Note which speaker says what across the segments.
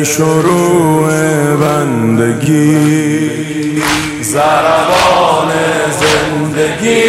Speaker 1: شروع بندگی، ضربان زندگی،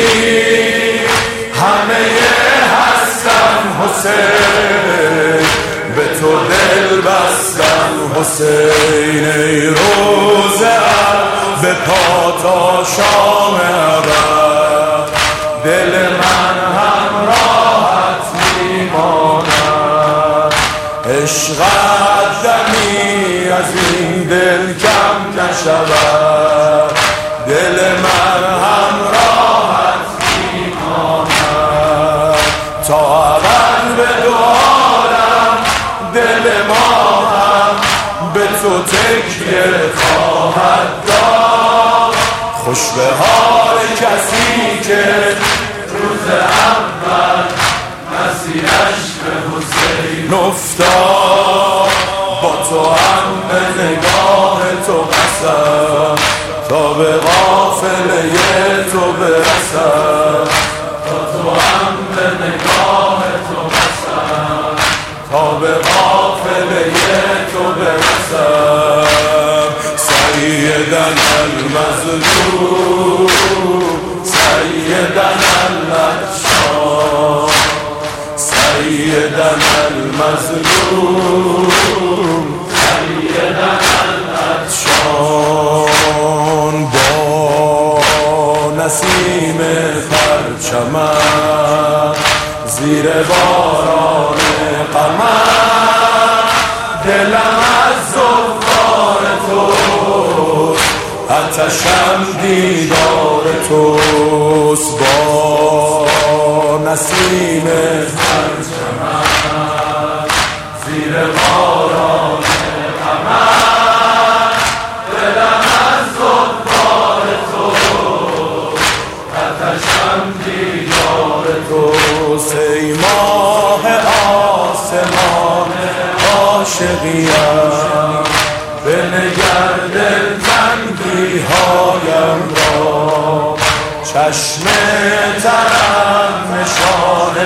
Speaker 1: همه هستم حسین، به تو دل بستم حسین. ای روزه به پا تا شام ابد، دل من همراهت میماند. عشقت دمی از این دل کم نشود، دل من همراهت میماند. تا ابد به دعالم دل ما هم به تو تکیه خواهد داد. خوش به حال کسی که روز اول مسیرش به حسین افتاد. با تو هم به نگاه تو قسم، تا به قافله تو برسم. با تو هم به نگاه تو قسم، تا به قافله تو برسم. سیدنا المظلوم، سیدنا العطشان، سیدنا المظلوم، سیدنا العطشان. با نسیم پرچمت زیر باران قمر، دلم از زلفان توست، آتشم دیدار توست. با نسیم پرچمت زیر باران قمر، دلم از زلفان توست، آتشم دیدار توست. ای ماه آسمان عاشقیم، بنگر دلتنگی هایم را. چشم ترم نشان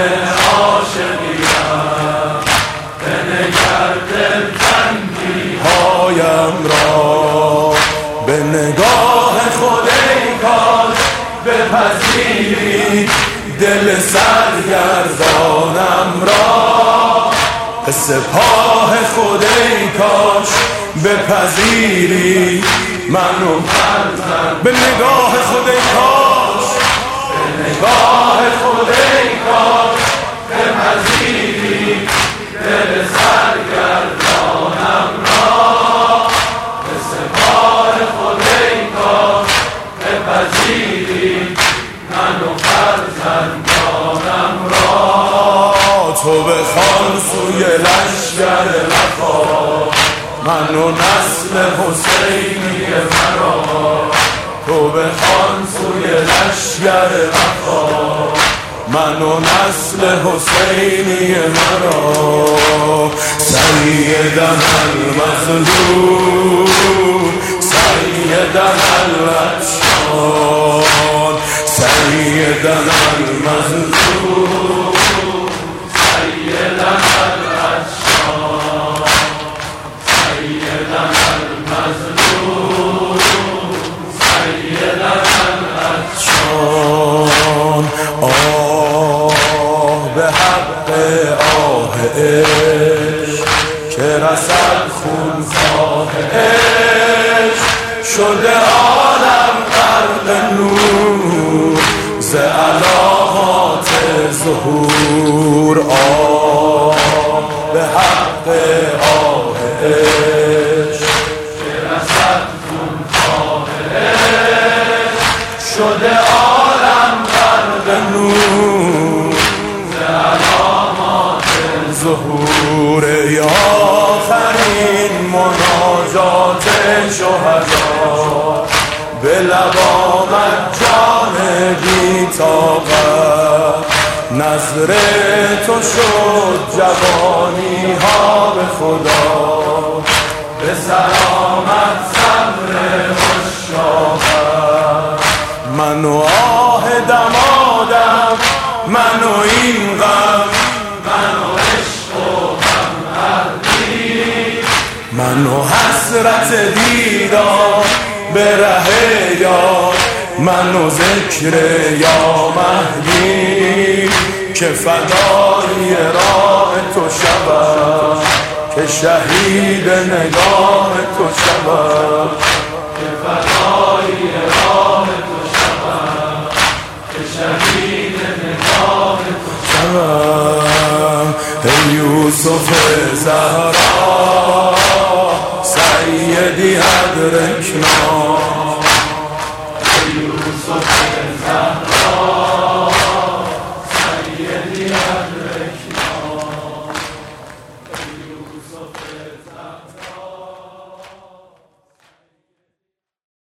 Speaker 1: عاشقیم، بنگر دلتنگی هایم را. به نگاه خود ای کاش بپذیری دل سرگردانم را. به سپاه خود ای کاش بپذیری منو فرزند. به نگاه خود ای کاش، به نگاه خود ای کاش بپذیری دل سرگردانم را. به سپاه خود ای کاش بپذیری منو فرزندانم را. تو بخوان سوی لشکر وفا، من و نسل حسینی مرا. تو بخوان سوی لشکر وفا، من و نسل حسینی مرا. سیدنا المظلوم، سیدنا العطشان، سیدنا المظلوم، سیدنا العطشان، سیدنا المظلوم، سیدنا العطشان. آه به حق آه عشق که رسد خونخواه عشق، شده عالم غرق نور ز علاقات ظهور. آه به حق آه عشق که رسد خونخواه عشق، شده عالم غرق نور ز علامات ظهور. ای آخرین مناجات شهدا، به لب آمد جان بی طاقت. نظر تو شد جوانی ها به خدا، به سلامت صبر عشاقت. من و آه دمادم، من و این غم، من و عشق و غم منو حسرت دیدار به ره یار، منو ذکر یا مهدی که فدای راه تو شود، که شهید نگاه تو شود، که فدای راه تو شود، که شهید نگاه تو شود. ای یوسف زهرا سیدی ادرکنا، ای یوسف زهرا